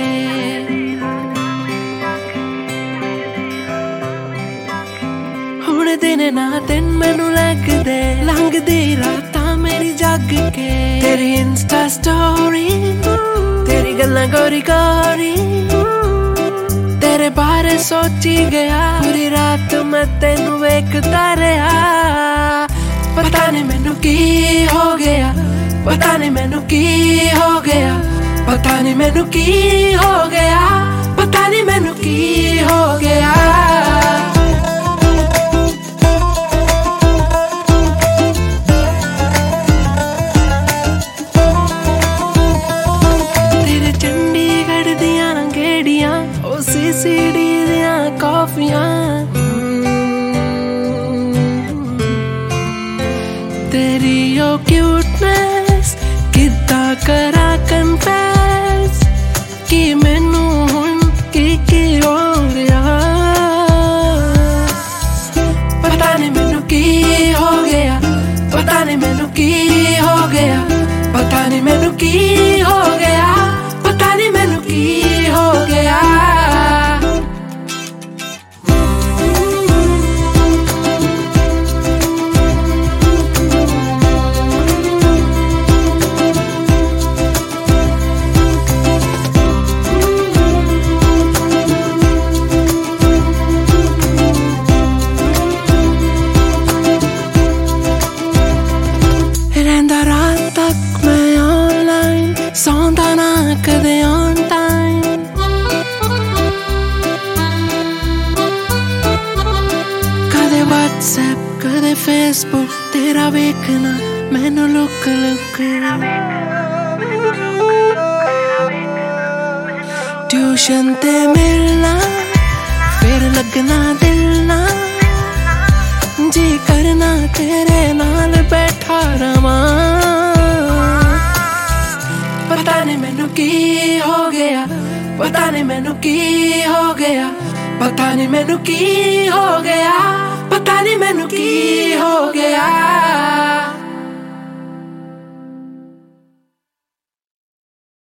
हुण दिन ना दिन मैनू लगदे लंघदी रातां मेरी जग के। तेरी इंस्टा स्टोरी तेरी गल्लां गोरी गोरी तेरे बारे सोची गया पूरी रात मैं तेनू वेखदा रहा। पता नहीं मैनू की हो गया, पता नहीं मैनू की हो गया, पता नहीं मैनू की हो गया, पता नहीं मैनू की हो गया। तेरे चंडीगढ़ दियां गेड़ियां ओ सीसीडी दियां कॉफियां तेरी ओ क्यूटनेस किद्दां करा कन्फेस कि मैनू हुण की हो रहा। पता नहीं मैनू की हो गया, पता नहीं मैनू की हो गया, पता नहीं मैनू की हो गया, पता नहीं मैनू की हो गया। सौंदा ना कदे ऑन टाइम कदे व्हाट्सएप कदे फेसबुक तेरा वेखना मैनू लुक लुक। ट्यूशन ते मिलना फिर लगना दिल ना जी करना तेरे नाल बैठा रवां। पता नहीं मैनू की हो गया, पता नहीं मैनू की हो गया, पता नहीं मैनू की हो गया, पता नहीं मैनू की हो गया।